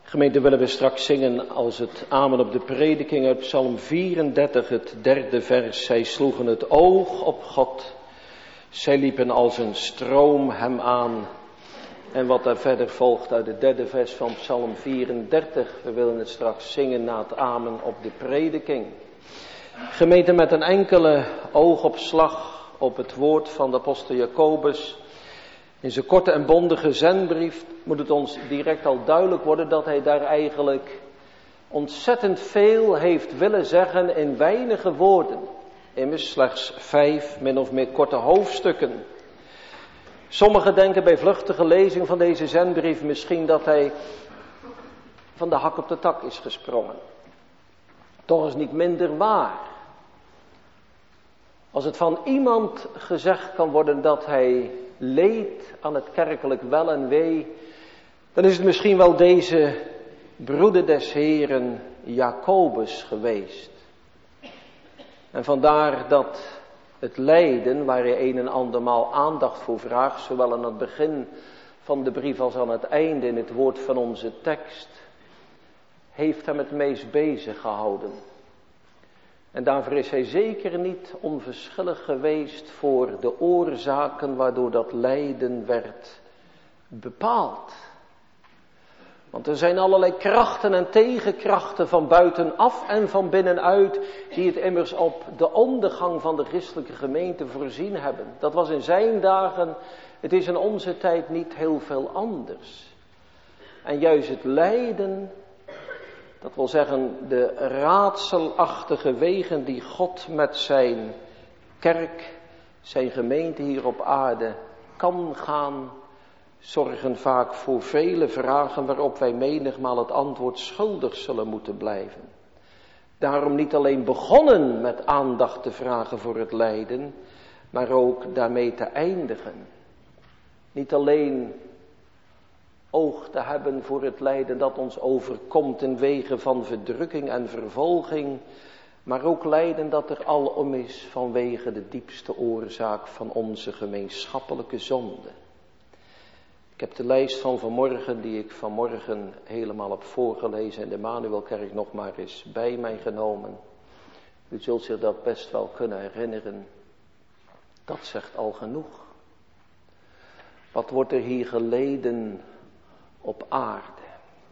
Gemeente, willen we straks zingen als het amen op de prediking uit Psalm 34, het 3e vers. Zij sloegen het oog op God, zij liepen als een stroom hem aan. En wat daar verder volgt uit het 3e vers van Psalm 34, we willen het straks zingen na het amen op de prediking. Gemeente, met een enkele oogopslag op het woord van de apostel Jacobus. In zijn korte en bondige zendbrief moet het ons direct al duidelijk worden dat hij daar eigenlijk ontzettend veel heeft willen zeggen in weinige woorden. Immers slechts 5 min of meer korte hoofdstukken. Sommigen denken bij vluchtige lezing van deze zendbrief misschien dat hij van de hak op de tak is gesprongen. Toch is niet minder waar. Als het van iemand gezegd kan worden dat hij leed aan het kerkelijk wel en wee, dan is het misschien wel deze broeder des Heren Jacobus geweest. En vandaar dat het lijden, waar hij een en andermaal aandacht voor vraagt, zowel aan het begin van de brief als aan het einde in het woord van onze tekst, heeft hem het meest bezig gehouden. En daarvoor is hij zeker niet onverschillig geweest voor de oorzaken waardoor dat lijden werd bepaald. Want er zijn allerlei krachten en tegenkrachten van buitenaf en van binnenuit die het immers op de ondergang van de christelijke gemeente voorzien hebben. Dat was in zijn dagen, het is in onze tijd niet heel veel anders. En juist het lijden, dat wil zeggen de raadselachtige wegen die God met zijn kerk, zijn gemeente hier op aarde kan gaan, zorgen vaak voor vele vragen waarop wij menigmaal het antwoord schuldig zullen moeten blijven. Daarom niet alleen begonnen met aandacht te vragen voor het lijden, maar ook daarmee te eindigen. Niet alleen oog te hebben voor het lijden dat ons overkomt in wegen van verdrukking en vervolging, maar ook lijden dat er alom is vanwege de diepste oorzaak van onze gemeenschappelijke zonde. Ik heb de lijst van vanmorgen, die ik vanmorgen helemaal heb voorgelezen in de Manuelkerk nog maar eens bij mij genomen. U zult zich dat best wel kunnen herinneren. Dat zegt al genoeg. Wat wordt er hier geleden op aarde?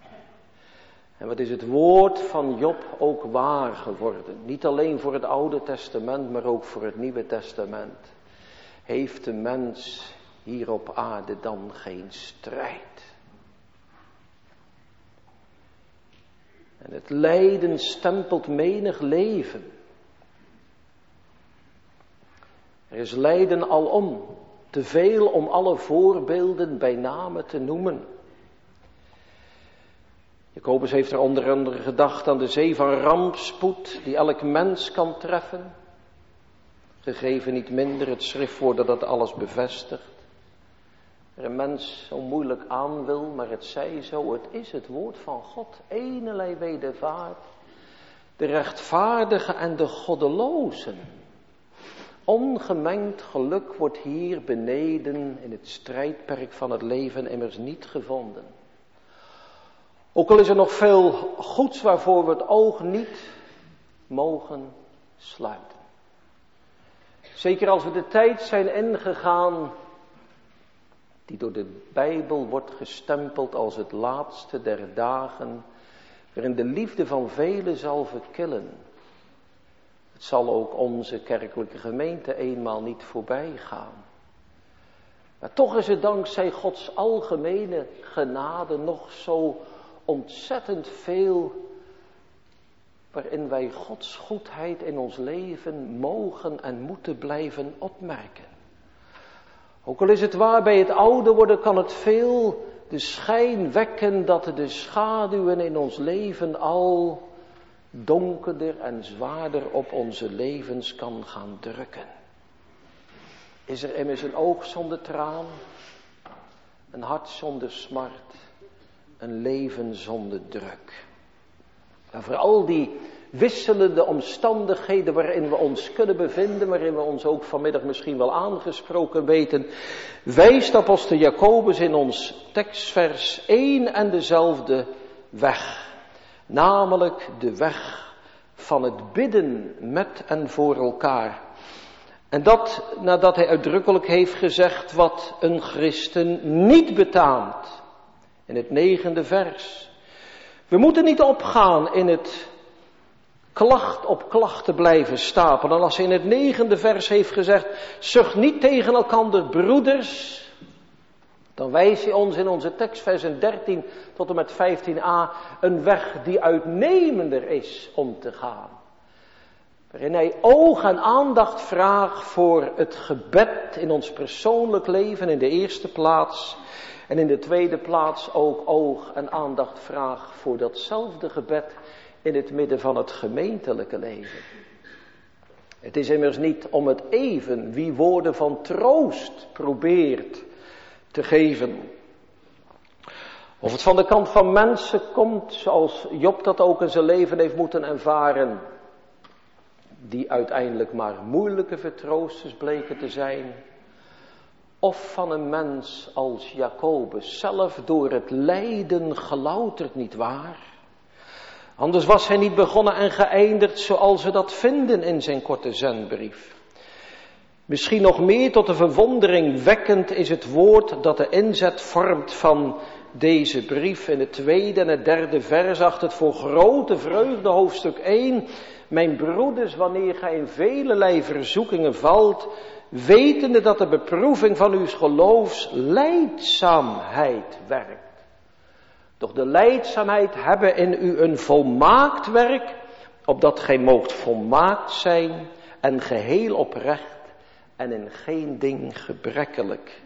En wat is het woord van Job ook waar geworden? Niet alleen voor het Oude Testament, maar ook voor het Nieuwe Testament. Heeft de mens hier op aarde dan geen strijd? En het lijden stempelt menig leven. Er is lijden alom, te veel om alle voorbeelden bij name te noemen. Jacobus heeft er onder andere gedacht aan de zee van rampspoed die elk mens kan treffen. Gegeven niet minder het schriftwoord dat alles bevestigt. Er een mens zo moeilijk aan wil, maar het zij zo, het is het woord van God. Enelei wedervaart, de rechtvaardige en de goddelozen. Ongemengd geluk wordt hier beneden in het strijdperk van het leven immers niet gevonden. Ook al is er nog veel goeds waarvoor we het oog niet mogen sluiten. Zeker als we de tijd zijn ingegaan die door de Bijbel wordt gestempeld als het laatste der dagen, waarin de liefde van velen zal verkillen. Het zal ook onze kerkelijke gemeente eenmaal niet voorbij gaan. Maar toch is het dankzij Gods algemene genade nog zo ontzettend veel waarin wij Gods goedheid in ons leven mogen en moeten blijven opmerken. Ook al is het waar, bij het ouder worden kan het veel de schijn wekken dat de schaduwen in ons leven al donkerder en zwaarder op onze levens kan gaan drukken. Is er immers een oog zonder traan, een hart zonder smart, een leven zonder druk. En voor al die wisselende omstandigheden waarin we ons kunnen bevinden, waarin we ons ook vanmiddag misschien wel aangesproken weten, wijst apostel Jacobus in ons tekstvers één en dezelfde weg. Namelijk de weg van het bidden met en voor elkaar. En dat nadat hij uitdrukkelijk heeft gezegd wat een christen niet betaamt. In het 9e vers. We moeten niet opgaan in het klacht op klachten blijven stapelen. En als hij in het 9e vers heeft gezegd, zucht niet tegen elkander broeders, dan wijst hij ons in onze tekstversen 13 tot en met 15a een weg die uitnemender is om te gaan. Waarin hij oog en aandacht vraagt voor het gebed in ons persoonlijk leven in de eerste plaats. En in de tweede plaats ook oog en aandacht vraagt voor datzelfde gebed in het midden van het gemeentelijke leven. Het is immers niet om het even wie woorden van troost probeert te geven. Of het van de kant van mensen komt, zoals Job dat ook in zijn leven heeft moeten ervaren, die uiteindelijk maar moeilijke vertroosters bleken te zijn. Of van een mens als Jacobus, zelf door het lijden gelouterd, niet waar? Anders was hij niet begonnen en geëindigd zoals we dat vinden in zijn korte zendbrief. Misschien nog meer tot de verwondering wekkend is het woord dat de inzet vormt van deze brief in het 2e en het 3e vers, acht het voor grote vreugde hoofdstuk 1. Mijn broeders, wanneer gij in velelei verzoekingen valt, wetende dat de beproeving van uw geloofs lijdzaamheid werkt. Doch de lijdzaamheid hebben in u een volmaakt werk, opdat gij moogt volmaakt zijn en geheel oprecht en in geen ding gebrekkelijk.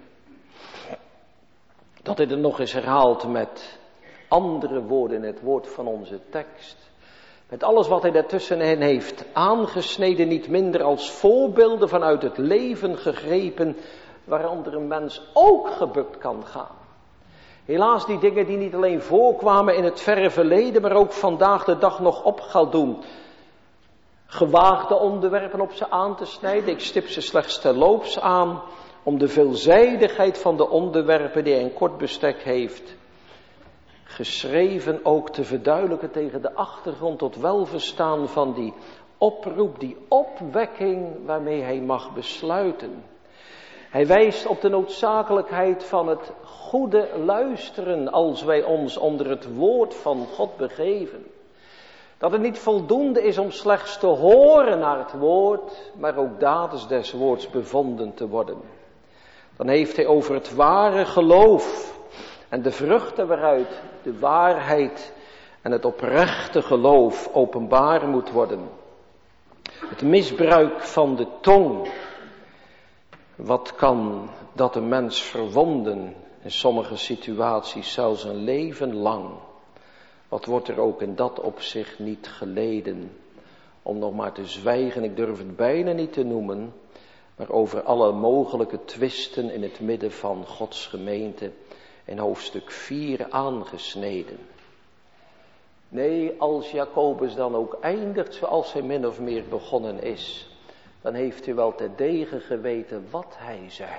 Dat hij er nog eens herhaalt met andere woorden in het woord van onze tekst. Met alles wat hij daartussenin heeft aangesneden, niet minder als voorbeelden vanuit het leven gegrepen, waaronder een mens ook gebukt kan gaan. Helaas die dingen die niet alleen voorkwamen in het verre verleden, maar ook vandaag de dag nog op gaan doen. Gewaagde onderwerpen op ze aan te snijden. Ik stip ze slechts terloops aan om de veelzijdigheid van de onderwerpen die hij in kort bestek heeft geschreven ook te verduidelijken tegen de achtergrond tot welverstaan van die oproep, die opwekking waarmee hij mag besluiten. Hij wijst op de noodzakelijkheid van het goede luisteren als wij ons onder het woord van God begeven. Dat het niet voldoende is om slechts te horen naar het woord, maar ook daders des woords bevonden te worden. Dan heeft hij over het ware geloof en de vruchten waaruit de waarheid en het oprechte geloof openbaar moet worden. Het misbruik van de tong. Wat kan dat een mens verwonden, in sommige situaties zelfs een leven lang. Wat wordt er ook in dat opzicht niet geleden. Om nog maar te zwijgen, ik durf het bijna niet te noemen, maar over alle mogelijke twisten in het midden van Gods gemeente in hoofdstuk 4 aangesneden. Nee, als Jacobus dan ook eindigt zoals hij min of meer begonnen is, dan heeft u wel terdege geweten wat hij zei.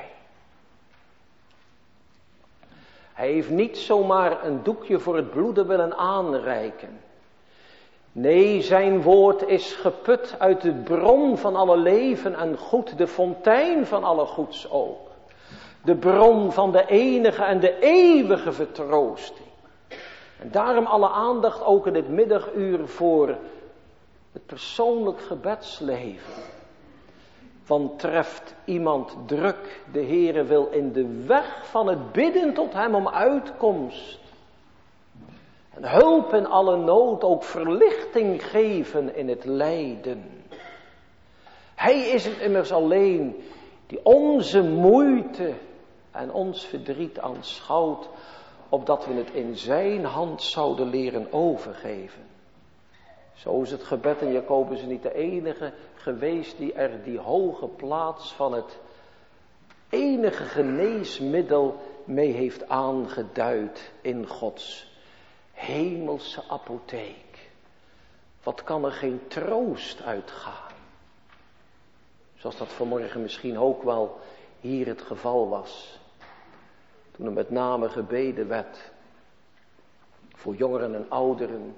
Hij heeft niet zomaar een doekje voor het bloeden willen aanreiken. Nee, zijn woord is geput uit de bron van alle leven en goed, de fontein van alle goeds ook. De bron van de enige en de eeuwige vertroosting. En daarom alle aandacht ook in dit middaguur voor het persoonlijk gebedsleven. Want treft iemand druk, de Heere wil in de weg van het bidden tot hem om uitkomst. En hulp in alle nood, ook verlichting geven in het lijden. Hij is het immers alleen die onze moeite en ons verdriet aanschouwt, opdat we het in zijn hand zouden leren overgeven. Zo is het gebed in Jacobus niet de enige geweest die er die hoge plaats van het enige geneesmiddel mee heeft aangeduid in Gods hemelse apotheek. Wat kan er geen troost uitgaan? Zoals dat vanmorgen misschien ook wel hier het geval was. Toen er met name gebeden werd voor jongeren en ouderen,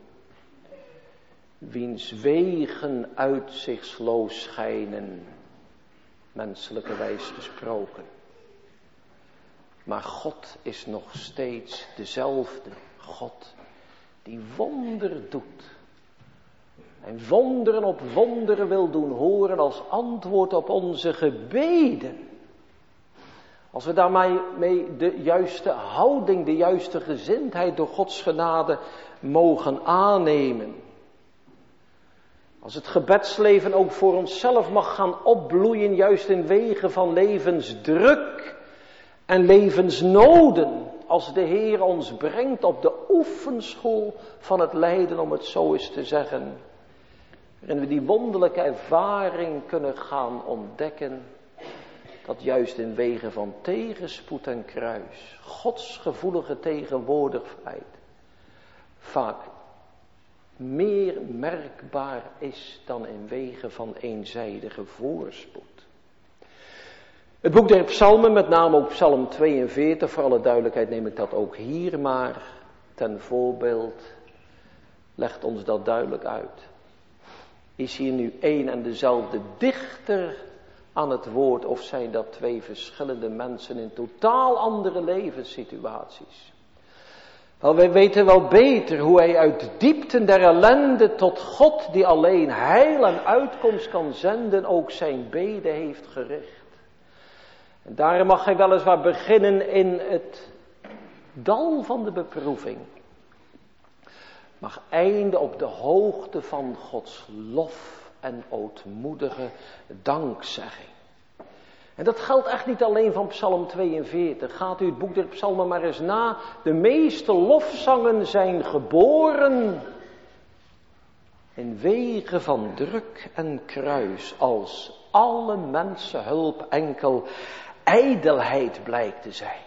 wiens wegen uitzichtsloos schijnen, menselijkerwijs gesproken. Maar God is nog steeds dezelfde God die wonder doet. En wonderen op wonderen wil doen horen als antwoord op onze gebeden. Als we daarmee de juiste houding, de juiste gezindheid door Gods genade mogen aannemen. Als het gebedsleven ook voor onszelf mag gaan opbloeien, juist in wegen van levensdruk en levensnoden. Als de Heer ons brengt op de oefenschool van het lijden, om het zo eens te zeggen. Waarin we die wonderlijke ervaring kunnen gaan ontdekken. Dat juist in wegen van tegenspoed en kruis, Gods gevoelige tegenwoordigheid, vaak meer merkbaar is dan in wegen van eenzijdige voorspoed. Het boek der Psalmen, met name ook Psalm 42, voor alle duidelijkheid neem ik dat ook hier maar ten voorbeeld, legt ons dat duidelijk uit. Is hier nu één en dezelfde dichter aan het woord, of zijn dat twee verschillende mensen in totaal andere levenssituaties? Wel, wij weten wel beter hoe hij uit de diepten der ellende tot God, die alleen heil en uitkomst kan zenden, ook zijn bede heeft gericht. En daarom mag hij weliswaar beginnen in het dal van de beproeving, mag eindigen op de hoogte van Gods lof en ootmoedige dankzegging. En dat geldt echt niet alleen van Psalm 42. Gaat u het boek der Psalmen maar eens na. De meeste lofzangen zijn geboren in wegen van druk en kruis, als alle mensen hulp enkel ijdelheid blijkt te zijn.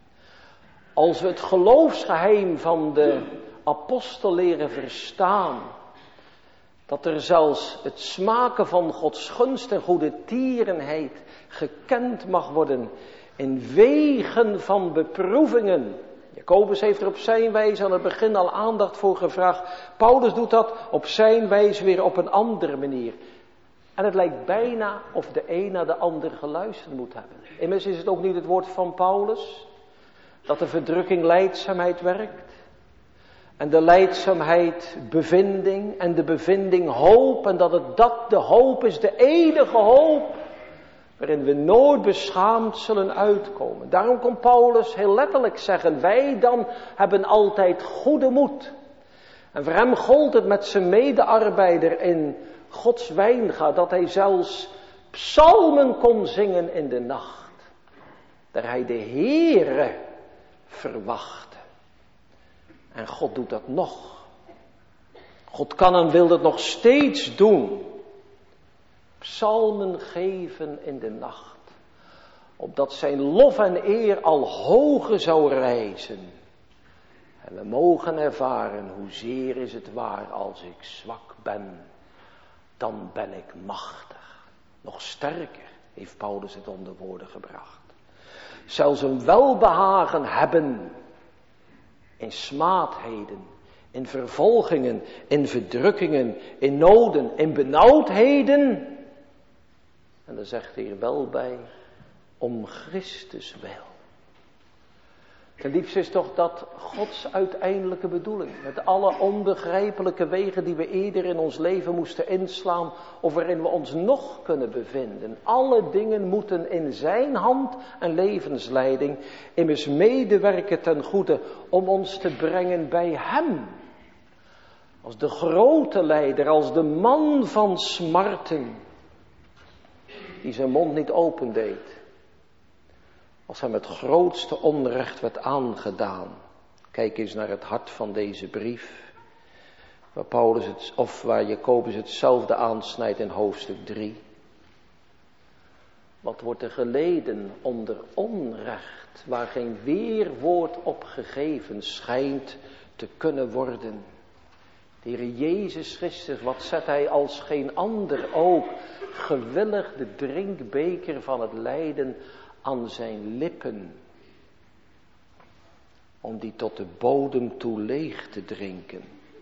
Als we het geloofsgeheim van de apostel leren verstaan, dat er zelfs het smaken van Gods gunst en goede tierenheid gekend mag worden in wegen van beproevingen. Jacobus heeft er op zijn wijze aan het begin al aandacht voor gevraagd. Paulus doet dat op zijn wijze weer op een andere manier. En het lijkt bijna of de een naar de ander geluisterd moet hebben. Immers is het ook niet het woord van Paulus dat de verdrukking lijdzaamheid werkt. En de lijdzaamheid bevinding en de bevinding hoop. En dat de hoop is, de enige hoop waarin we nooit beschaamd zullen uitkomen. Daarom kon Paulus heel letterlijk zeggen, wij dan hebben altijd goede moed. En voor hem gold het met zijn medearbeider in Gods wijngaard, dat hij zelfs psalmen kon zingen in de nacht. Dat hij de Heere verwachtte. En God doet dat nog. God kan en wil dat nog steeds doen. Psalmen geven in de nacht. Opdat zijn lof en eer al hoger zou rijzen. En we mogen ervaren hoezeer is het waar als ik zwak ben. Dan ben ik machtig. Nog sterker heeft Paulus het onder woorden gebracht. Zelfs een welbehagen hebben in smaadheden, in vervolgingen, in verdrukkingen, in noden, in benauwdheden. En dan zegt hij er wel bij, om Christus wil. Ten diepste is toch dat Gods uiteindelijke bedoeling. Met alle onbegrijpelijke wegen die we eerder in ons leven moesten inslaan. Of waarin we ons nog kunnen bevinden. Alle dingen moeten in zijn hand en levensleiding immers medewerken ten goede om ons te brengen bij hem. Als de grote leider, als de man van smarten. Die zijn mond niet opendeed. Als hem het grootste onrecht werd aangedaan. Kijk eens naar het hart van deze brief. Waar Jacobus hetzelfde aansnijdt in hoofdstuk 3. Wat wordt er geleden onder onrecht, waar geen weerwoord op gegeven schijnt te kunnen worden. De Heer Jezus Christus, wat zet hij als geen ander ook gewillig de drinkbeker van het lijden aan zijn lippen. om die tot de bodem toe leeg te drinken.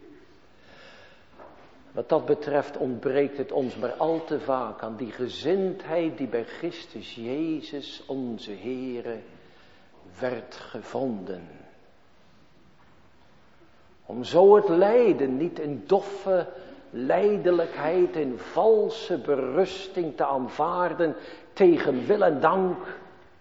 Wat dat betreft ontbreekt het ons maar al te vaak aan die gezindheid die bij Christus Jezus onze Heere werd gevonden. Om zo het lijden niet in doffe lijdelijkheid, in valse berusting te aanvaarden tegen wil en dank.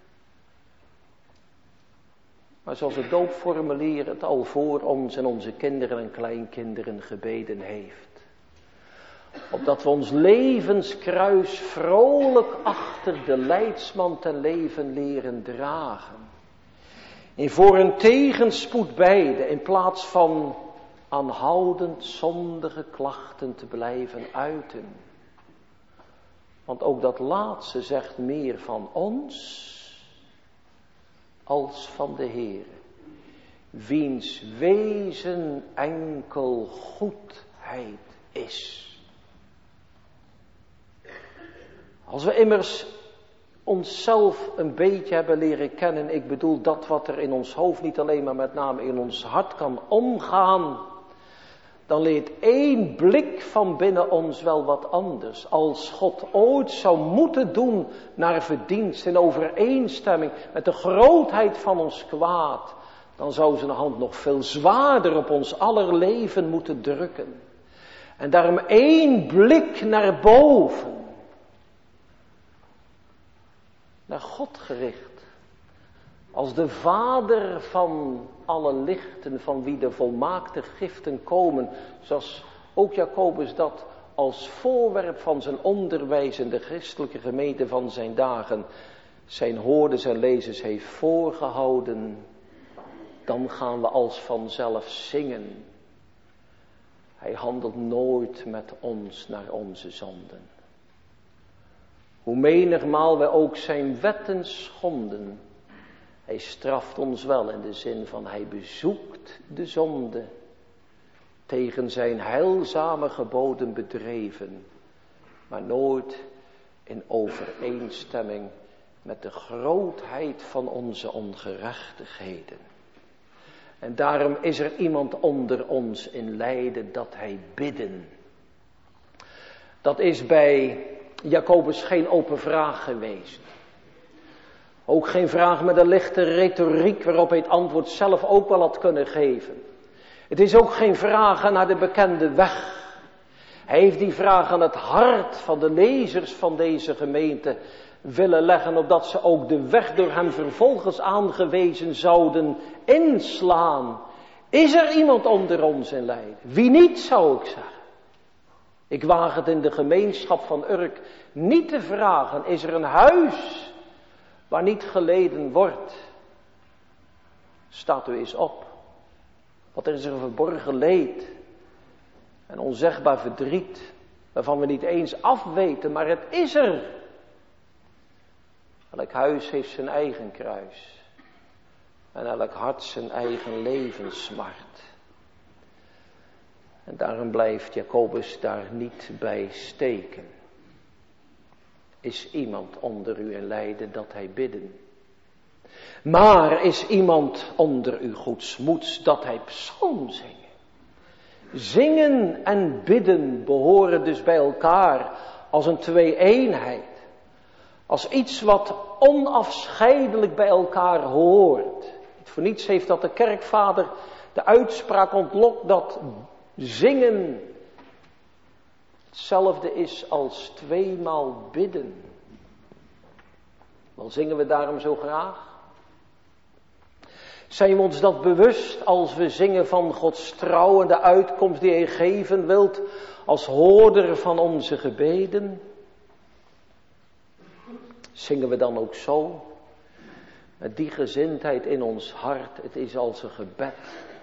Maar zoals het doopformulier het al voor ons en onze kinderen en kleinkinderen gebeden heeft. Opdat we ons levenskruis vrolijk achter de leidsman ten leven leren dragen. En voor een tegenspoed beide, in plaats van aanhoudend zondige klachten te blijven uiten. Want ook dat laatste zegt meer van ons als van de Heere, wiens wezen enkel goedheid is. Als we immers onszelf een beetje hebben leren kennen, ik bedoel dat wat er in ons hoofd, niet alleen maar met name in ons hart kan omgaan, dan leert één blik van binnen ons wel wat anders. Als God ooit zou moeten doen naar verdienst in overeenstemming met de grootheid van ons kwaad, dan zou zijn hand nog veel zwaarder op ons aller leven moeten drukken. En daarom één blik naar boven. Naar God gericht. Als de Vader van alle lichten, van wie de volmaakte giften komen. Zoals ook Jacobus dat als voorwerp van zijn onderwijs in de christelijke gemeente van zijn dagen zijn hoorders en lezers heeft voorgehouden. Dan gaan we als vanzelf zingen. Hij handelt nooit met ons naar onze zonden. Hoe menigmaal wij ook zijn wetten schonden. Hij straft ons wel in de zin van hij bezoekt de zonde. Tegen zijn heilzame geboden bedreven. Maar nooit in overeenstemming met de grootheid van onze ongerechtigheden. En daarom is er iemand onder ons in lijden dat hij bidden. Dat is bij Jacobus geen open vraag geweest. Ook geen vraag met een lichte retoriek waarop hij het antwoord zelf ook wel had kunnen geven. Het is ook geen vraag naar de bekende weg. Hij heeft die vraag aan het hart van de lezers van deze gemeente willen leggen, opdat ze ook de weg door hem vervolgens aangewezen zouden inslaan. Is er iemand onder ons in lijden? Wie niet, zou ik zeggen. Ik waag het in de gemeenschap van Urk niet te vragen, is er een huis waar niet geleden wordt? Staat u eens op. Wat is er verborgen leed en onzegbaar verdriet, waarvan we niet eens afweten, maar het is er. Elk huis heeft zijn eigen kruis en elk hart zijn eigen levenssmart. En daarom blijft Jacobus daar niet bij steken. Is iemand onder u in lijden dat hij bidden? Maar is iemand onder u goedsmoeds dat hij psalm zingen? Zingen en bidden behoren dus bij elkaar als een twee-eenheid. Als iets wat onafscheidelijk bij elkaar hoort. Niet voor niets heeft dat de kerkvader de uitspraak ontlokt dat zingen hetzelfde is als tweemaal bidden. Wel zingen we daarom zo graag? Zijn we ons dat bewust als we zingen van Gods trouw en de uitkomst die hij geven wilt als hoorder van onze gebeden? Zingen we dan ook zo? Met die gezindheid in ons hart, het is als een gebed.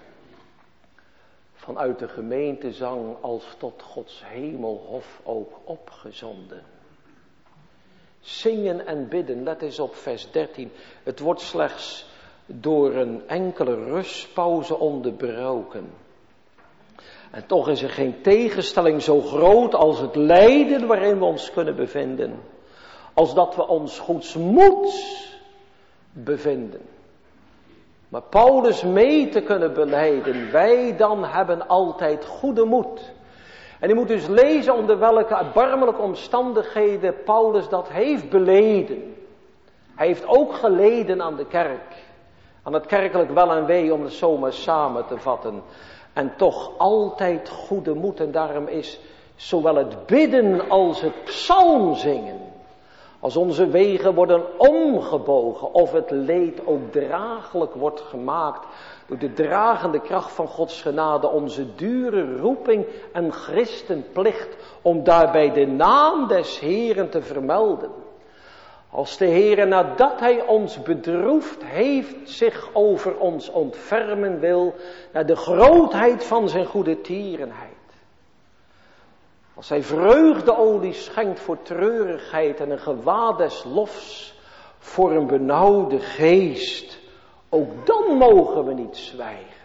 Vanuit de gemeentezang als tot Gods hemelhof ook opgezonden. Zingen en bidden, let eens op vers 13. Het wordt slechts door een enkele rustpauze onderbroken. En toch is er geen tegenstelling zo groot als het lijden waarin we ons kunnen bevinden. Als dat we ons goedsmoeds bevinden. Maar Paulus mee te kunnen belijden, wij dan hebben altijd goede moed. En je moet dus lezen onder welke erbarmelijke omstandigheden Paulus dat heeft beleden. Hij heeft ook geleden aan de kerk. Aan het kerkelijk wel en wee, om het zomaar samen te vatten. En toch altijd goede moed. En daarom is zowel het bidden als het psalmzingen, als onze wegen worden omgebogen, of het leed ook draaglijk wordt gemaakt door de dragende kracht van Gods genade, onze dure roeping en christenplicht om daarbij de naam des Heeren te vermelden. Als de Heere nadat Hij ons bedroefd heeft, zich over ons ontfermen wil, naar de grootheid van zijn goede tierenheid. Als Hij vreugdeolie schenkt voor treurigheid en een gewaad des lofs voor een benauwde geest, ook dan mogen we niet zwijgen.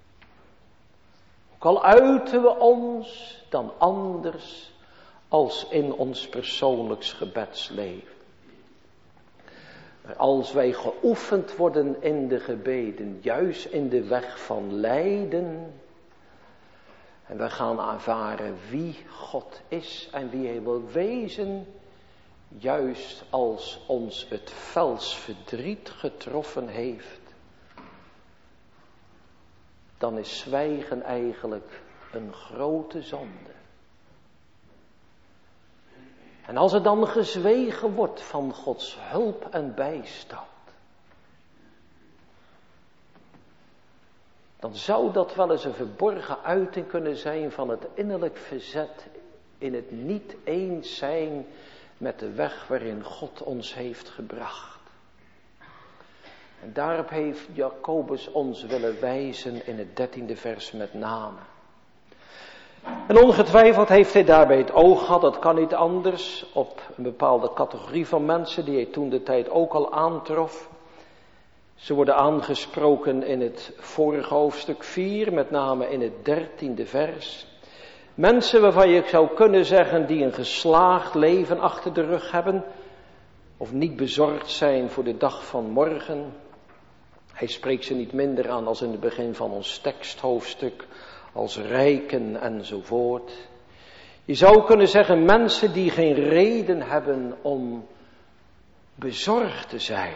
Ook al uiten we ons dan anders als in ons persoonlijks gebedsleven. Maar als wij geoefend worden in de gebeden, juist in de weg van lijden, en we gaan ervaren wie God is en wie Hij wil wezen, juist als ons het fels verdriet getroffen heeft, dan is zwijgen eigenlijk een grote zonde. En als er dan gezwegen wordt van Gods hulp en bijstand, dan zou dat wel eens een verborgen uiting kunnen zijn van het innerlijk verzet in het niet eens zijn met de weg waarin God ons heeft gebracht. En daarop heeft Jacobus ons willen wijzen in het 13e vers met name. En ongetwijfeld heeft hij daarbij het oog gehad, dat kan niet anders, op een bepaalde categorie van mensen die hij toen de tijd ook al aantrof. Ze worden aangesproken in het vorige hoofdstuk 4, met name in het 13e vers. Mensen waarvan je zou kunnen zeggen die een geslaagd leven achter de rug hebben, of niet bezorgd zijn voor de dag van morgen. Hij spreekt ze niet minder aan als in het begin van ons teksthoofdstuk, als rijken enzovoort. Je zou kunnen zeggen mensen die geen reden hebben om bezorgd te zijn.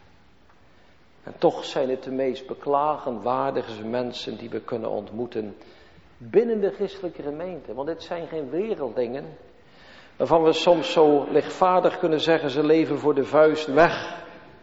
En toch zijn het de meest beklagenwaardige mensen die we kunnen ontmoeten binnen de christelijke gemeente. Want dit zijn geen werelddingen waarvan we soms zo lichtvaardig kunnen zeggen ze leven voor de vuist weg.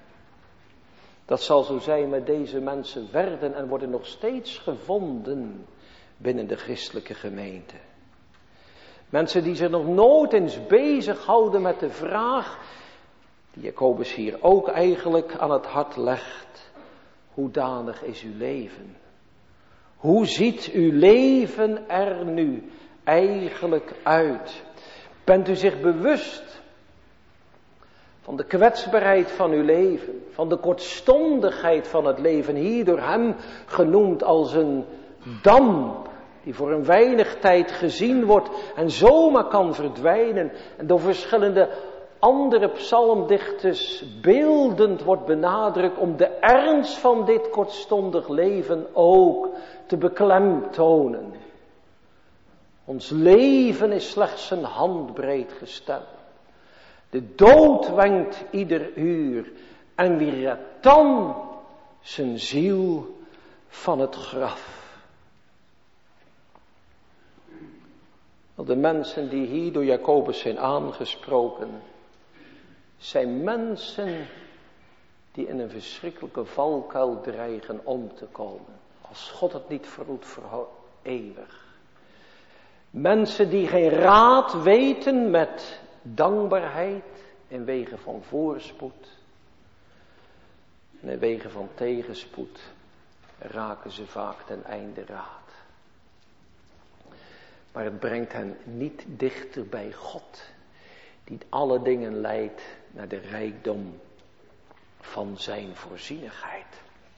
Dat zal zo zijn, maar deze mensen werden en worden nog steeds gevonden binnen de christelijke gemeente. Mensen die zich nog nooit eens bezighouden met de vraag, die Jacobus hier ook eigenlijk aan het hart legt. Hoedanig is uw leven? Hoe ziet uw leven er nu eigenlijk uit? Bent u zich bewust van de kwetsbaarheid van uw leven, van de kortstondigheid van het leven, hier door hem genoemd als een damp, die voor een weinig tijd gezien wordt en zomaar kan verdwijnen en door verschillende andere psalmdichters beeldend wordt benadrukt om de ernst van dit kortstondig leven ook te beklemtonen. Ons leven is slechts een handbreed gesteld. De dood wenkt ieder uur en wie redt dan zijn ziel van het graf? De mensen die hier door Jacobus zijn aangesproken, zijn mensen die in een verschrikkelijke valkuil dreigen om te komen. Als God het niet verhoedt voor eeuwig. Mensen die geen raad weten met dankbaarheid in wegen van voorspoed. En in wegen van tegenspoed raken ze vaak ten einde raad. Maar het brengt hen niet dichter bij God, die alle dingen leidt naar de rijkdom van zijn voorzienigheid.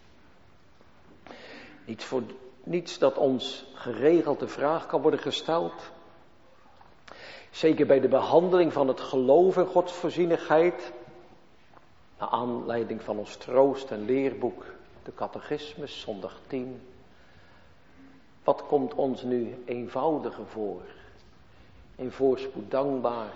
Niets dat ons geregeld de vraag kan worden gesteld. Zeker bij de behandeling van het geloof in Gods voorzienigheid. Naar aanleiding van ons troost en leerboek, de catechismus, zondag 10. Wat komt ons nu eenvoudiger voor? In voorspoed dankbaar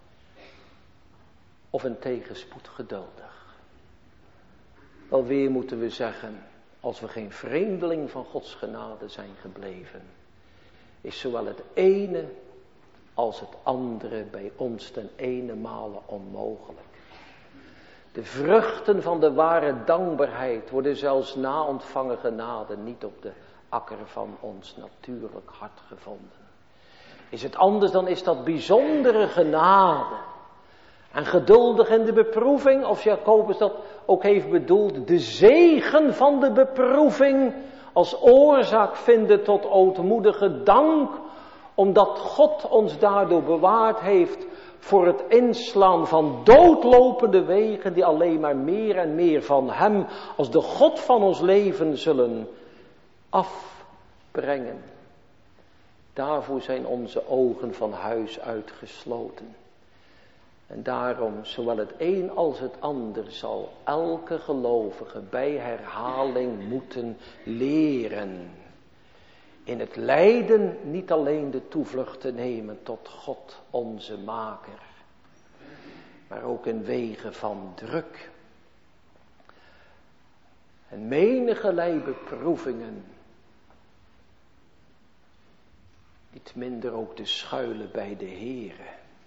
of in tegenspoed geduldig? Alweer moeten we zeggen, als we geen vreemdeling van Gods genade zijn gebleven, is zowel het ene als het andere bij ons ten ene onmogelijk. De vruchten van de ware dankbaarheid worden zelfs na ontvangen genade niet op de akker van ons natuurlijk hart gevonden. Is het anders, dan is dat bijzondere genade. En geduldig in de beproeving, of Jacobus dat ook heeft bedoeld, de zegen van de beproeving als oorzaak vinden tot ootmoedige dank, omdat God ons daardoor bewaard heeft voor het inslaan van doodlopende wegen die alleen maar meer en meer van Hem als de God van ons leven zullen afbrengen. Daarvoor zijn onze ogen van huis uitgesloten. En daarom, zowel het een als het ander, zal elke gelovige bij herhaling moeten leren. In het lijden niet alleen de toevlucht te nemen tot God onze Maker, maar ook in wegen van druk. En menigerlei beproevingen, niet minder ook te schuilen bij de Heere.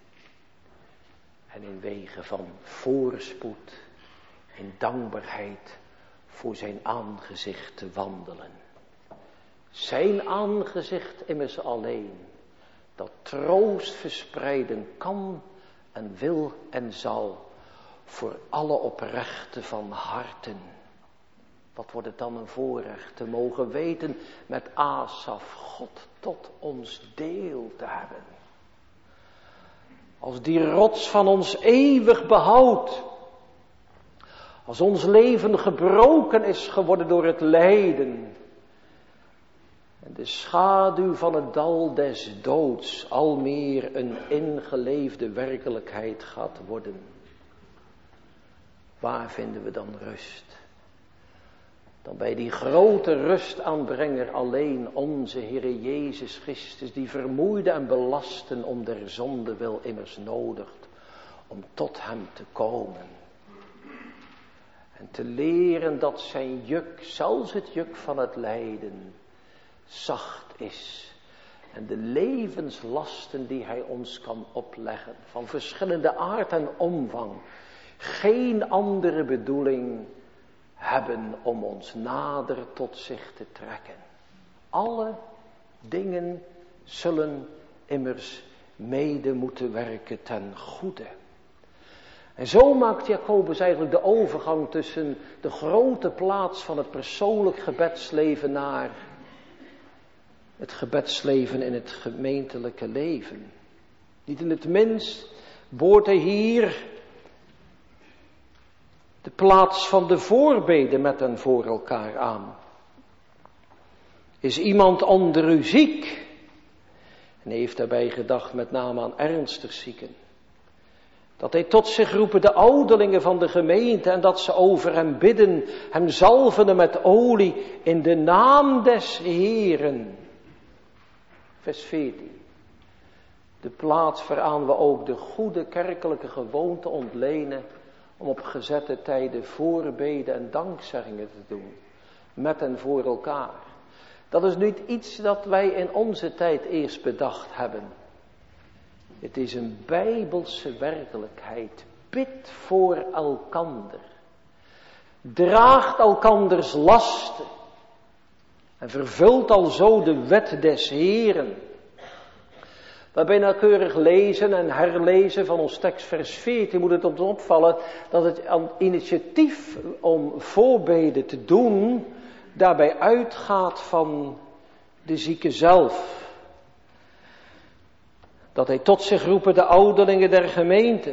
En in wegen van voorspoed, in dankbaarheid voor zijn aangezicht te wandelen. Zijn aangezicht immers alleen, dat troost verspreiden kan en wil en zal voor alle oprechten van harten. Wat wordt het dan een voorrecht te mogen weten met Asaf God tot ons deel te hebben. Als die rots van ons eeuwig behoud. Als ons leven gebroken is geworden door het lijden. En de schaduw van het dal des doods al meer een ingeleefde werkelijkheid gaat worden. Waar vinden we dan rust? Dan bij die grote rustaanbrenger alleen onze Heere Jezus Christus, die vermoeide en belasten om der zonde wil immers nodigt, om tot Hem te komen. En te leren dat zijn juk, zelfs het juk van het lijden, zacht is. En de levenslasten die Hij ons kan opleggen, van verschillende aard en omvang, geen andere bedoeling hebben om ons nader tot zich te trekken. Alle dingen zullen immers mede moeten werken ten goede. En zo maakt Jacobus eigenlijk de overgang tussen de grote plaats van het persoonlijk gebedsleven naar het gebedsleven in het gemeentelijke leven. Niet in het minst boort hij hier de plaats van de voorbeden met hen voor elkaar aan. Is iemand onder u ziek? En hij heeft daarbij gedacht met name aan ernstig zieken. Dat hij tot zich roepen de ouderlingen van de gemeente en dat ze over hem bidden, hem zalvenen met olie in de naam des Heeren. Vers 14. De plaats waaraan we ook de goede kerkelijke gewoonte ontlenen om op gezette tijden voorbeden en dankzeggingen te doen. Met en voor elkaar. Dat is niet iets dat wij in onze tijd eerst bedacht hebben. Het is een bijbelse werkelijkheid. Bid voor elkander. Draagt elkanders lasten. En vervult alzo de wet des Heeren. Waarbij nauwkeurig lezen en herlezen van ons tekstvers 14 moet het ons opvallen dat het initiatief om voorbeden te doen daarbij uitgaat van de zieke zelf. Dat hij tot zich roepen de ouderlingen der gemeente.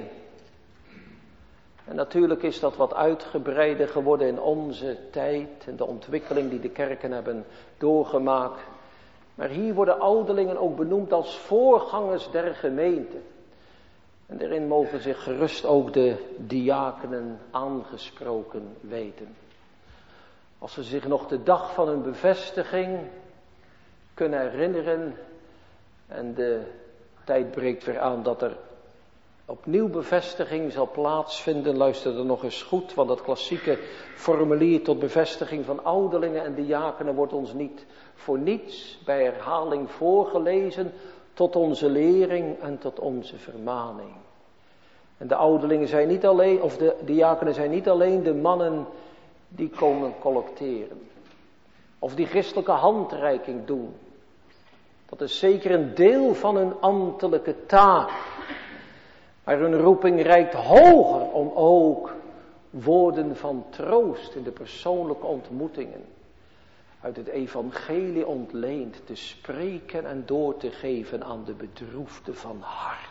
En natuurlijk is dat wat uitgebreider geworden in onze tijd en de ontwikkeling die de kerken hebben doorgemaakt. Maar hier worden ouderlingen ook benoemd als voorgangers der gemeente. En daarin mogen zich gerust ook de diakenen aangesproken weten. Als ze zich nog de dag van hun bevestiging kunnen herinneren. En de tijd breekt weer aan dat er opnieuw bevestiging zal plaatsvinden. Luister er nog eens goed, want dat klassieke formulier tot bevestiging van ouderlingen en diakenen wordt ons niet voor niets bij herhaling voorgelezen, tot onze lering en tot onze vermaning. En de ouderlingen zijn niet alleen, of de diakenen zijn niet alleen de mannen die komen collecteren. Of die christelijke handreiking doen. Dat is zeker een deel van hun ambtelijke taak. Maar hun roeping reikt hoger om ook woorden van troost in de persoonlijke ontmoetingen uit het evangelie ontleend te spreken en door te geven aan de bedroefde van hart.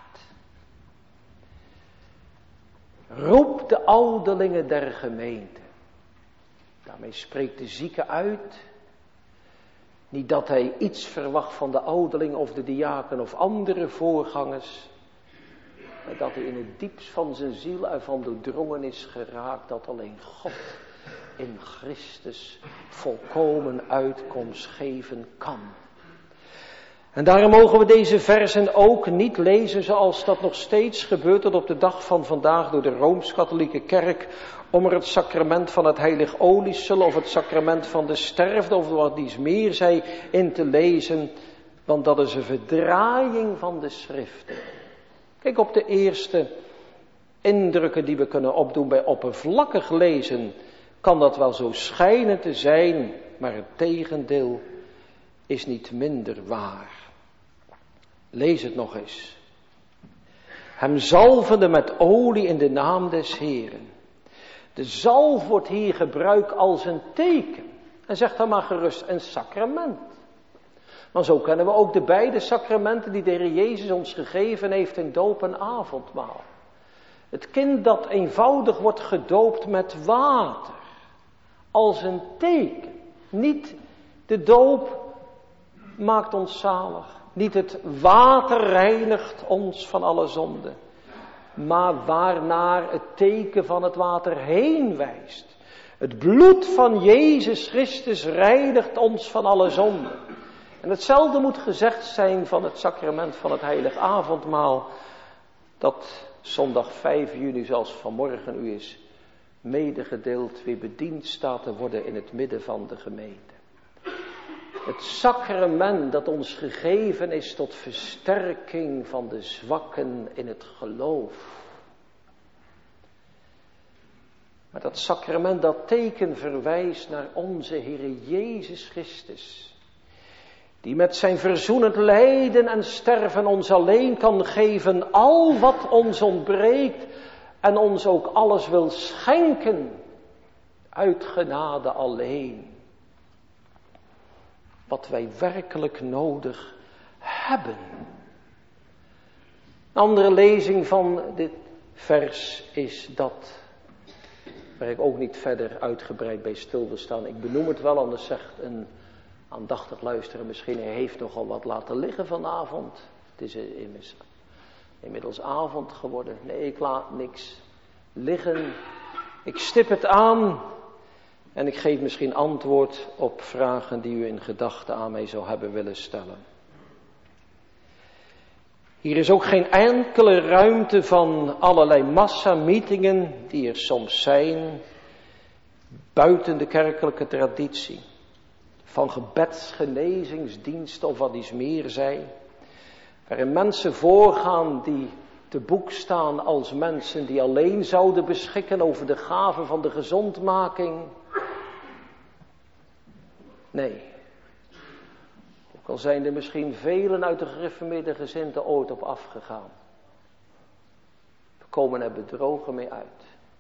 Roep de ouderlingen der gemeente. Daarmee spreekt de zieke uit. Niet dat hij iets verwacht van de ouderling of de diaken of andere voorgangers. Maar dat hij in het diepst van zijn ziel ervan doordrongen is geraakt dat alleen God in Christus volkomen uitkomst geven kan. En daarom mogen we deze versen ook niet lezen zoals dat nog steeds gebeurt tot op de dag van vandaag door de Rooms-Katholieke Kerk, om er het sacrament van het heilig oliesel of het sacrament van de sterfte of wat dies meer zij in te lezen, want dat is een verdraaiing van de schriften. Kijk, op de eerste indrukken die we kunnen opdoen bij oppervlakkig lezen, kan dat wel zo schijnen te zijn, maar het tegendeel is niet minder waar. Lees het nog eens. Hem zalvende met olie in de naam des Heeren. De zalf wordt hier gebruikt als een teken. En zeg dan maar gerust een sacrament. Maar zo kennen we ook de beide sacramenten die de Heer Jezus ons gegeven heeft in doop en avondmaal. Het kind dat eenvoudig wordt gedoopt met water. Als een teken. Niet de doop maakt ons zalig. Niet het water reinigt ons van alle zonde. Maar waarnaar het teken van het water heen wijst. Het bloed van Jezus Christus reinigt ons van alle zonde. En hetzelfde moet gezegd zijn van het sacrament van het heilig avondmaal. Dat zondag 5 juni zoals vanmorgen u is medegedeeld weer bediend staat te worden in het midden van de gemeente. Het sacrament dat ons gegeven is tot versterking van de zwakken in het geloof. Maar dat sacrament, dat teken verwijst naar onze Heere Jezus Christus. Die met zijn verzoenend lijden en sterven ons alleen kan geven al wat ons ontbreekt. En ons ook alles wil schenken. Uit genade alleen. Wat wij werkelijk nodig hebben. Een andere lezing van dit vers is dat, waar ik ook niet verder uitgebreid bij stil wil staan. Ik benoem het wel, anders zegt een aandachtig luisteren misschien, hij heeft nogal wat laten liggen vanavond. Het is inmiddels avond geworden. Nee, ik laat niks liggen. Ik stip het aan. En ik geef misschien antwoord op vragen die u in gedachten aan mij zou hebben willen stellen. Hier is ook geen enkele ruimte van allerlei massameetingen die er soms zijn, buiten de kerkelijke traditie. Van gebedsgenezingsdiensten of wat iets meer zijn. Waarin mensen voorgaan die te boek staan als mensen die alleen zouden beschikken over de gave van de gezondmaking. Nee. Ook al zijn er misschien velen uit de gereformeerde gezindte ooit op afgegaan. We komen er bedrogen mee uit.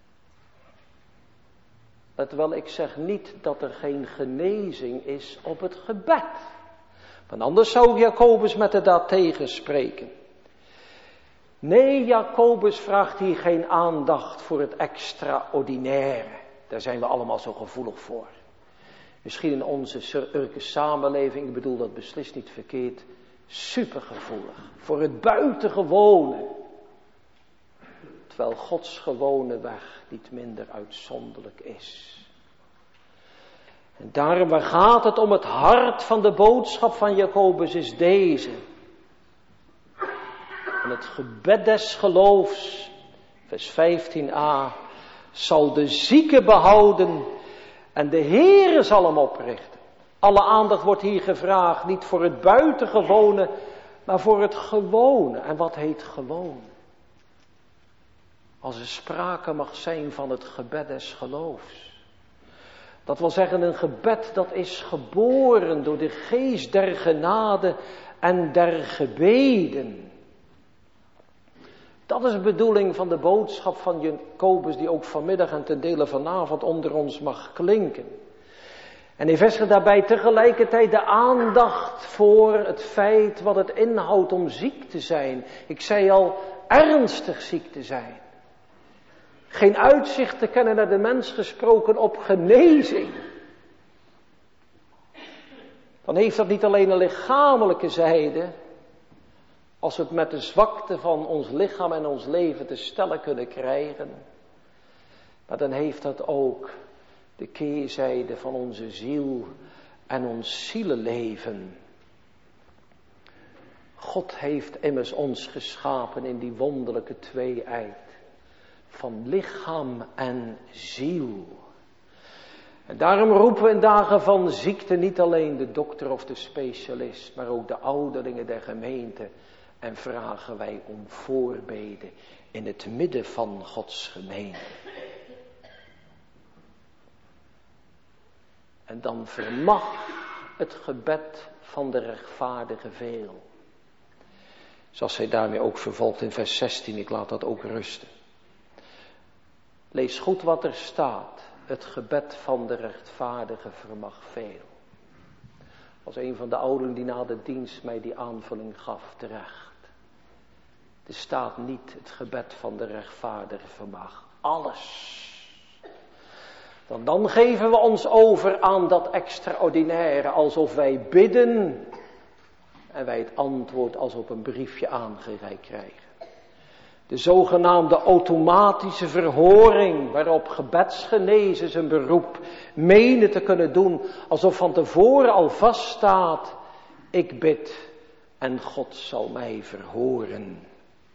Terwijl ik zeg niet dat er geen genezing is op het gebed. Want anders zou Jacobus met de daad tegenspreken. Nee, Jacobus vraagt hier geen aandacht voor het extraordinaire. Daar zijn we allemaal zo gevoelig voor. Misschien in onze samenleving, ik bedoel dat beslist niet verkeerd, supergevoelig. Voor het buitengewone. Terwijl Gods gewone weg niet minder uitzonderlijk is. En daarom, waar gaat het om? Het hart van de boodschap van Jacobus is deze. En het gebed des geloofs, vers 15a, zal de zieke behouden en de Heere zal hem oprichten. Alle aandacht wordt hier gevraagd, niet voor het buitengewone, maar voor het gewone. En wat heet gewoon? Als er sprake mag zijn van het gebed des geloofs. Dat wil zeggen, een gebed dat is geboren door de geest der genade en der gebeden. Dat is de bedoeling van de boodschap van Jacobus, die ook vanmiddag en ten dele vanavond onder ons mag klinken. En hij vestigt daarbij tegelijkertijd de aandacht voor het feit wat het inhoudt om ziek te zijn. Ik zei al, ernstig ziek te zijn. Geen uitzicht te kennen naar de mens gesproken op genezing. Dan heeft dat niet alleen een lichamelijke zijde. Als we het met de zwakte van ons lichaam en ons leven te stellen kunnen krijgen. Maar dan heeft dat ook de keerzijde van onze ziel en ons zielenleven. God heeft immers ons geschapen in die wonderlijke twee-heid. Van lichaam en ziel. En daarom roepen we in dagen van ziekte niet alleen de dokter of de specialist, maar ook de ouderlingen der gemeente. En vragen wij om voorbeden in het midden van Gods gemeente. En dan vermag het gebed van de rechtvaardige veel. Zoals hij daarmee ook vervolgt in vers 16, ik laat dat ook rusten. Lees goed wat er staat. Het gebed van de rechtvaardige vermag veel. Als een van de ouderen die na de dienst mij die aanvulling gaf terecht. Er staat niet het gebed van de rechtvaardige vermag alles. Dan geven we ons over aan dat extraordinaire, alsof wij bidden en wij het antwoord als op een briefje aangereikt krijgen. De zogenaamde automatische verhoring, waarop gebedsgenezers een beroep menen te kunnen doen, alsof van tevoren al vaststaat, ik bid en God zal mij verhoren.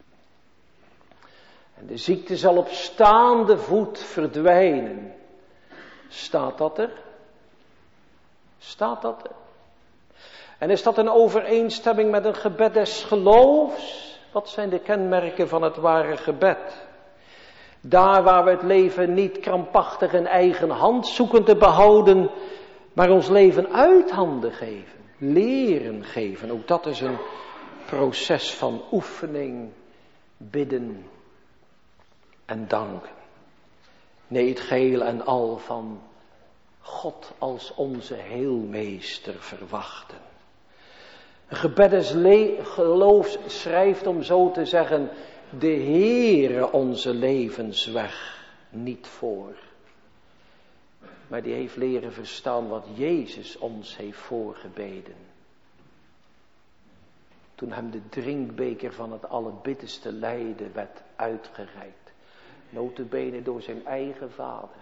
En de ziekte zal op staande voet verdwijnen. Staat dat er? Staat dat er? En is dat een overeenstemming met een gebed des geloofs? Wat zijn de kenmerken van het ware gebed? Daar waar we het leven niet krampachtig in eigen hand zoeken te behouden, maar ons leven uit handen geven, leren geven. Ook dat is een proces van oefening, bidden en danken. Nee, het geheel en al van God als onze heelmeester verwachten. Een gebed des geloofs schrijft, om zo te zeggen, de Heere onze levensweg niet voor. Maar die heeft leren verstaan wat Jezus ons heeft voorgebeden. Toen hem de drinkbeker van het allerbitterste lijden werd uitgereikt. Nota bene door zijn eigen vader.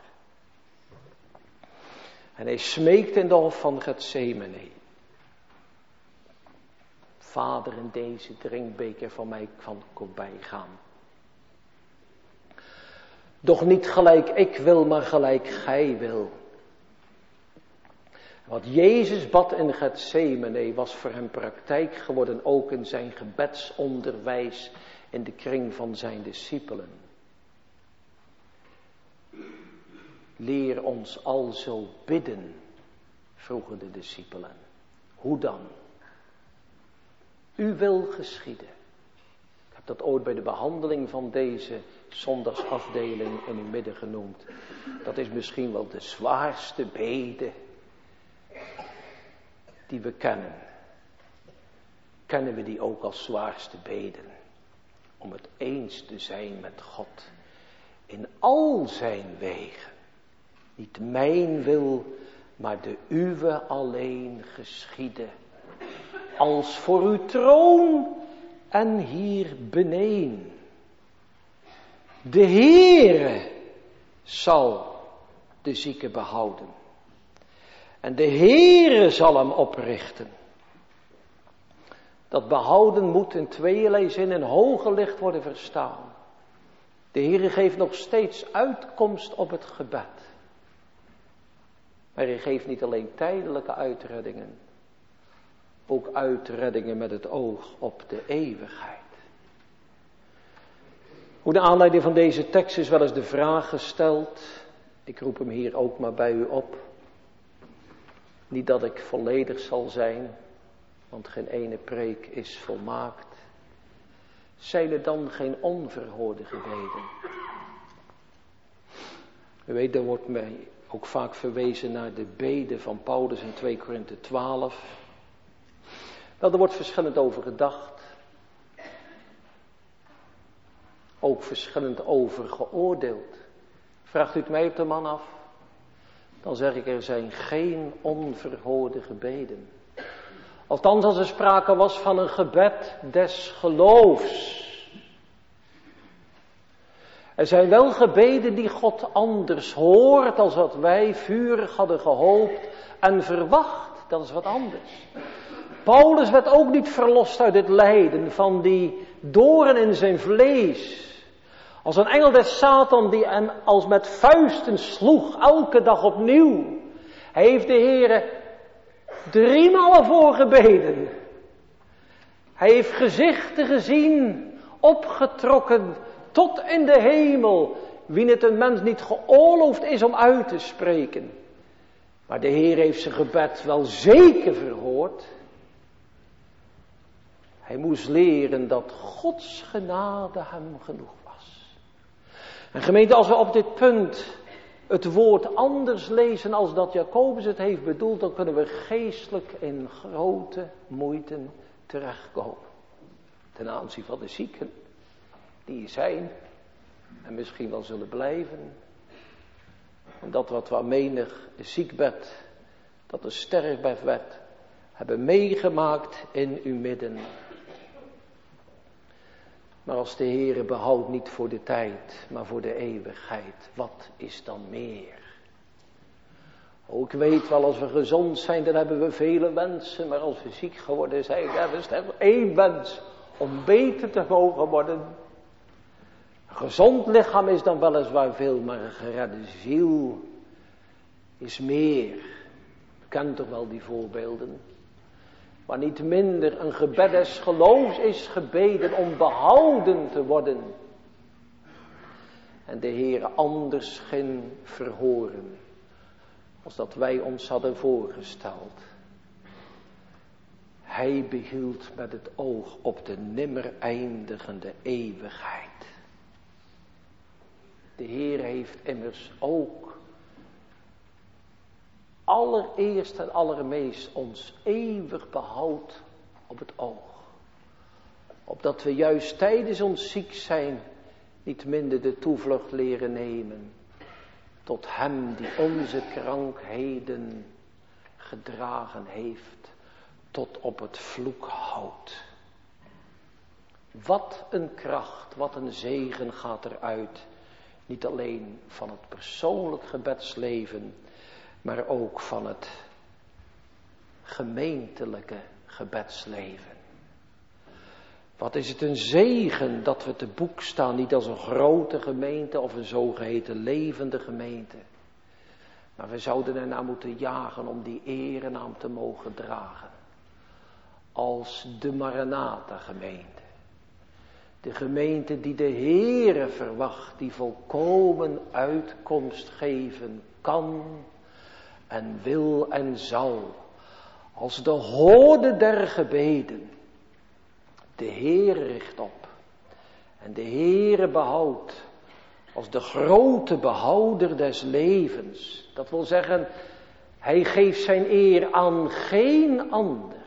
En hij smeekte in de hof van Getsemane. Vader, in deze drinkbeker van mij kan voorbij gaan. Doch niet gelijk ik wil, maar gelijk gij wil. Wat Jezus bad in Getsemane was voor hem praktijk geworden, ook in zijn gebedsonderwijs in de kring van zijn discipelen. Leer ons alzo bidden, vroegen de discipelen. Hoe dan? U wil geschieden. Ik heb dat ooit bij de behandeling van deze zondagsafdeling in uw midden genoemd. Dat is misschien wel de zwaarste bede die we kennen. Kennen we die ook als zwaarste beden? Om het eens te zijn met God in al zijn wegen. Niet mijn wil, maar de uwe alleen geschieden. Als voor uw troon en hier beneden. De Heere zal de zieke behouden. En de Heere zal hem oprichten. Dat behouden moet in tweeërlei zin in hoger licht worden verstaan. De Heere geeft nog steeds uitkomst op het gebed. Maar hij geeft niet alleen tijdelijke uitreddingen. Ook uitreddingen met het oog op de eeuwigheid. Hoe de aanleiding van deze tekst is wel eens de vraag gesteld. Ik roep hem hier ook maar bij u op. Niet dat ik volledig zal zijn, want geen ene preek is volmaakt. Zijn er dan geen onverhoorde gebeden? U weet, er wordt mij ook vaak verwezen naar de beden van Paulus in 2 Korinthe 12. Wel, er wordt verschillend over gedacht. Ook verschillend over geoordeeld. Vraagt u het mij op de man af? Dan zeg ik, er zijn geen onverhoorde gebeden. Althans, als er sprake was van een gebed des geloofs. Er zijn wel gebeden die God anders hoort als wat wij vurig hadden gehoopt en verwacht. Dat is wat anders. Paulus werd ook niet verlost uit het lijden van die doorn in zijn vlees. Als een engel des Satan die hem als met vuisten sloeg, elke dag opnieuw. Hij heeft de Heere 3 voor gebeden. Hij heeft gezichten gezien, opgetrokken tot in de hemel, wie het een mens niet geoorloofd is om uit te spreken. Maar de Heer heeft zijn gebed wel zeker verhoord. Hij moest leren dat Gods genade hem genoeg was. En gemeente, als we op dit punt het woord anders lezen als dat Jacobus het heeft bedoeld, dan kunnen we geestelijk in grote moeite terechtkomen. Ten aanzien van de zieken, die zijn en misschien wel zullen blijven. En dat wat we menig ziekbed, dat een sterfbed werd, hebben meegemaakt in uw midden. Maar als de Heere behoudt niet voor de tijd, maar voor de eeuwigheid, wat is dan meer? Ook ik weet wel, als we gezond zijn, dan hebben we vele wensen. Maar als we ziek geworden zijn, hebben we slechts 1 wens, om beter te mogen worden. Een gezond lichaam is dan weliswaar veel, maar een geredde ziel is meer. U kent toch wel die voorbeelden. Maar niet minder, een gebed des geloofs is gebeden om behouden te worden. En de Heere anders ging verhoren, als dat wij ons hadden voorgesteld. Hij behield met het oog op de nimmer eindigende eeuwigheid. De Heer heeft immers ook allereerst en allermeest ons eeuwig behoud op het oog. Opdat we juist tijdens ons ziek zijn niet minder de toevlucht leren nemen tot Hem die onze krankheden gedragen heeft tot op het vloekhout. Wat een kracht, wat een zegen gaat eruit. Niet alleen van het persoonlijk gebedsleven, maar ook van het gemeentelijke gebedsleven. Wat is het een zegen dat we te boek staan, niet als een grote gemeente of een zogeheten levende gemeente. Maar we zouden ernaar moeten jagen om die erenaam te mogen dragen. Als de Maranatha gemeente. De gemeente die de Heere verwacht, die volkomen uitkomst geven kan en wil en zal. Als de hoorde der gebeden. De Heere richt op. En de Heere behoudt. Als de grote behouder des levens. Dat wil zeggen, hij geeft zijn eer aan geen ander.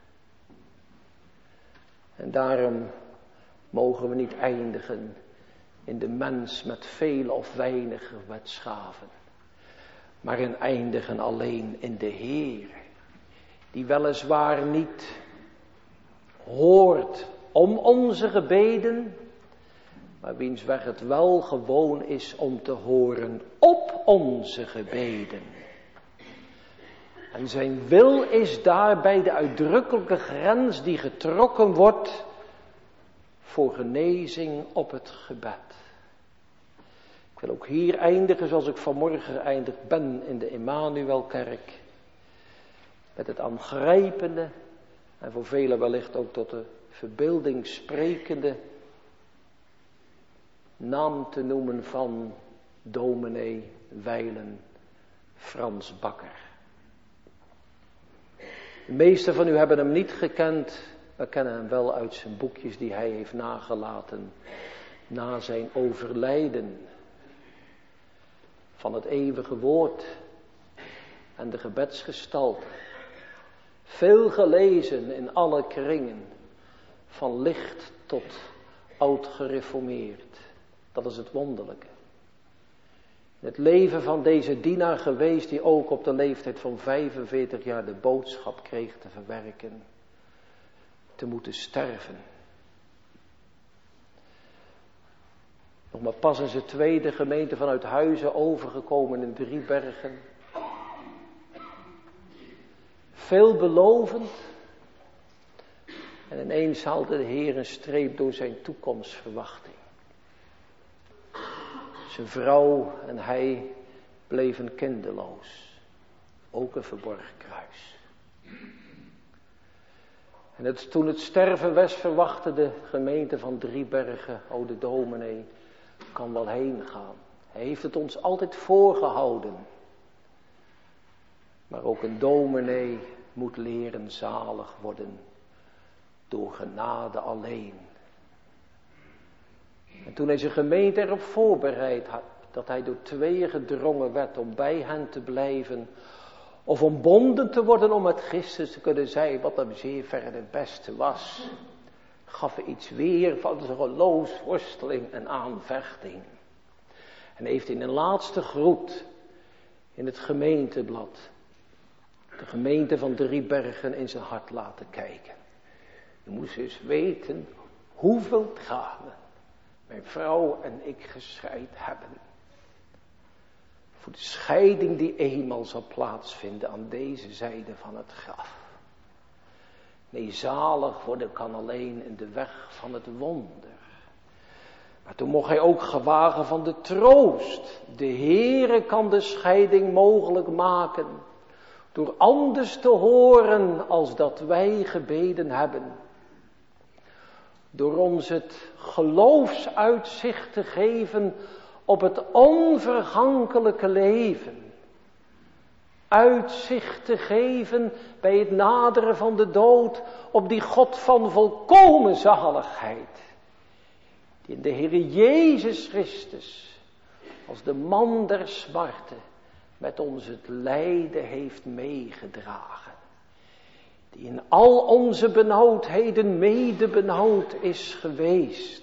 En daarom mogen we niet eindigen in de mens met vele of weinige wetschaven. Maar in eindigen alleen in de Heere. Die weliswaar niet hoort om onze gebeden, maar wiens weg het wel gewoon is om te horen op onze gebeden. En zijn wil is daarbij de uitdrukkelijke grens die getrokken wordt voor genezing op het gebed. Ik wil ook hier eindigen zoals ik vanmorgen geëindigd ben in de Emmanuelkerk. Met het aangrijpende en voor velen wellicht ook tot de verbeelding sprekende naam te noemen van dominee Wijlen Frans Bakker. De meesten van u hebben hem niet gekend, maar kennen hem wel uit zijn boekjes die hij heeft nagelaten na zijn overlijden. Van het eeuwige woord en de gebedsgestalte. Veel gelezen in alle kringen, van licht tot oud gereformeerd. Dat is het wonderlijke. Het leven van deze dienaar geweest die ook op de leeftijd van 45 jaar de boodschap kreeg te verwerken. Te moeten sterven. Nog maar pas in zijn tweede gemeente vanuit Huizen overgekomen in Driebergen. Veelbelovend. En ineens haalde de Heer een streep door zijn toekomstverwachting. Zijn vrouw en hij bleven kinderloos. Ook een verborgen kruis. En toen het sterven was, verwachtte de gemeente van Driebergen, o de dominee, kan wel heen gaan. Hij heeft het ons altijd voorgehouden. Maar ook een dominee moet leren zalig worden door genade alleen. En toen hij zijn gemeente erop voorbereid had, dat hij door tweeën gedrongen werd om bij hen te blijven, of ontbonden te worden om met Christus te kunnen zijn, wat hem zeer ver het beste was, gaf hij iets weer van zijn geloofsworsteling en aanvechting. En heeft in een laatste groet in het gemeenteblad de gemeente van Driebergen in zijn hart laten kijken. Je moest eens weten hoeveel tranen mijn vrouw en ik gescheid hebben. Voor de scheiding die eenmaal zal plaatsvinden aan deze zijde van het graf. Nee, zalig worden kan alleen in de weg van het wonder. Maar toen mocht hij ook gewagen van de troost. De Heere kan de scheiding mogelijk maken. Door anders te horen als dat wij gebeden hebben. Door ons het geloofsuitzicht te geven op het onvergankelijke leven. Uitzicht te geven bij het naderen van de dood op die God van volkomen zaligheid. Die in de Heer Jezus Christus als de man der smarten met ons het lijden heeft meegedragen. Die in al onze benauwdheden mede benauwd is geweest.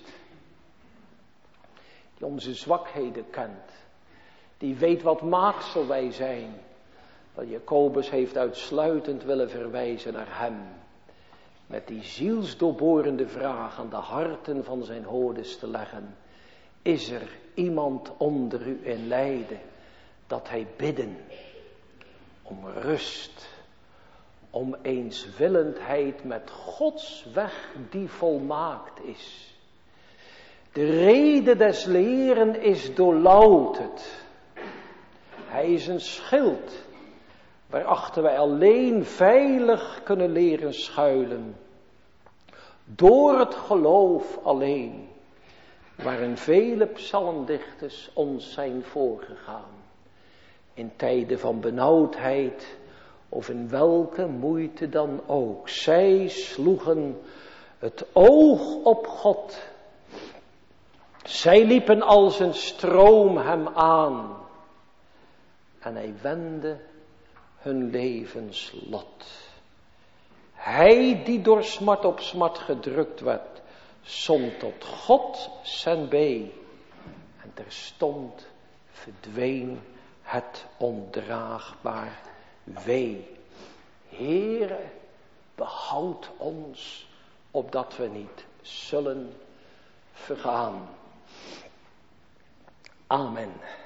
Die onze zwakheden kent. Die weet wat maaksel wij zijn. Dat Jacobus heeft uitsluitend willen verwijzen naar hem. Met die zielsdoorborende vraag aan de harten van zijn hoorders te leggen. Is er iemand onder u in lijden dat hij bidden om rust. Om eenswillendheid met Gods weg die volmaakt is. De rede des leren is doorlouterd. Hij is een schild waarachter wij alleen veilig kunnen leren schuilen. Door het geloof alleen, waarin vele psalmdichters ons zijn voorgegaan. In tijden van benauwdheid of in welke moeite dan ook. Zij sloegen het oog op God. Zij liepen als een stroom hem aan. En hij wendde hun levenslot. Hij die door smart op smart gedrukt werd, zond tot God zijn bee. En terstond verdween het ondraagbaar wee. Heere, behoud ons, opdat we niet zullen vergaan. Amen.